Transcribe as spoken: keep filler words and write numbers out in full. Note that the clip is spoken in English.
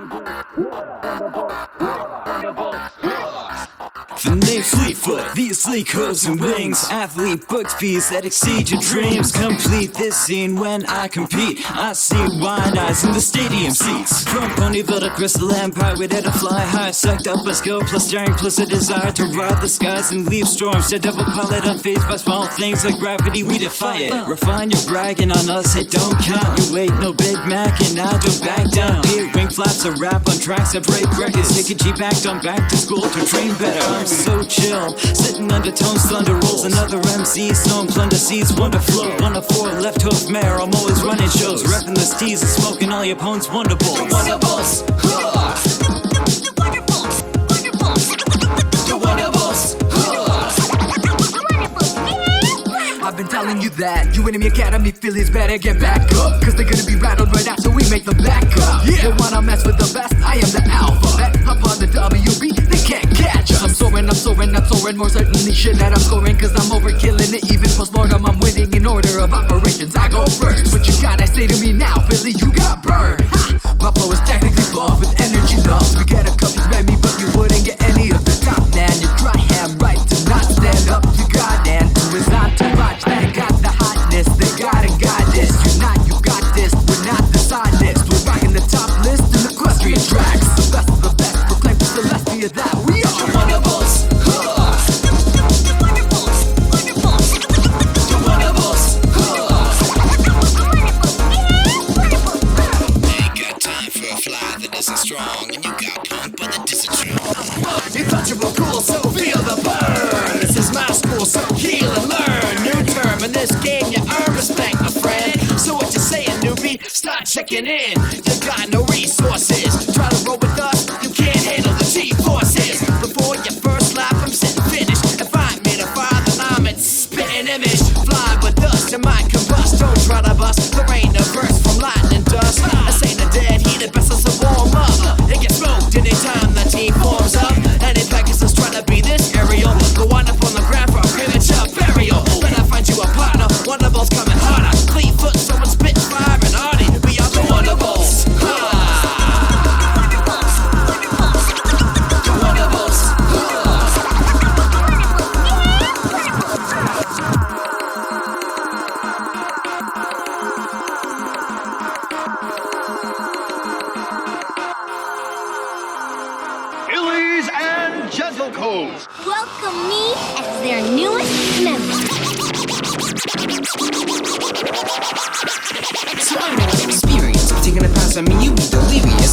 The name Fleetfoot, these sleek hooves and wings. Athlete booked beats that exceed your dreams. Complete this scene when I compete. I see wide eyes in the stadium seats. From Ponyville to Crystal Empire, we did a fly high. Sucked up a skill plus daring plus a desire to ride the skies and leave storms. To double pilot unfazed by small things like gravity, we defy it. Refine your bragging on us, it don't count. You ain't no Big Mac and I don't back down. Here, wing flaps a rap on tracks that break records. Take a G back on back to school to train better. I'm so chill, sitting undertones, thunder rolls. Another M C, song plunder seeds, wonder flow. One of four, left hoof mare, I'm always running shows. Repping the steez and smoking all your opponents' wonder balls. Wonder balls, huh. The wonder balls, wonder balls. The wonder balls, huh. I've been telling you that you enemy academy affiliates better get back up, cause they're gonna be rattled right after we make them back up. Yeah. They wanna mess with the best, I am the alpha. Bet up on the W B, they can't catch us. I'm soaring, I'm soaring, I'm soaring. More certainly shit that I'm scoring, cause I'm overkilling it. Even post-mortem, I'm winning in order of operations. I go first. What you gotta say to me now, Philly, you got burned. Ha! My flow is technically buff with energy loves. We get a cup, you read me, but you wouldn't get any of the top, man. You try ham right to not stand up to God and to his entourage. They got the hotness, they gotta guide this. You're not, you got this, we're not the side list. We're rocking the top list in the equestrian tracks. The best of the best, proclaim to Celestia that we are the Wonderballs. Huh. The Wonderballs, Wonderballs. The Wonderballs. Ain't got time for a fly that isn't strong, and you got punk but that isn't true. Untouchable cool, so feel the burn. This is my school, so heal and learn. New term in this game, you earn respect, my friend. So what you saying, newbie? Start checking in. You got no resources. Try to roll with us, you can't handle the G-forces. Before your first lap, I'm sitting finished. If I made a fire, then I'm in spitting image. Fly with us, you might combust. Don't try to bust. There ain't a verse from lightning dust. This ain't a dead heat, it best us to warm up. It gets smoked anytime the team forms up. Any Pegasus trying to be this aerial, go wind up on the ground for a premature burial. Better find you a partner, Wonderballs coming harder. Clean foot, someone spit fire and hardy. We are the Wonderballs. Ha! The Wonderballs. Fillies and Gentlecoats. Welcome me as their newest member. So I know an experience of taking a pass on me, you be delirious.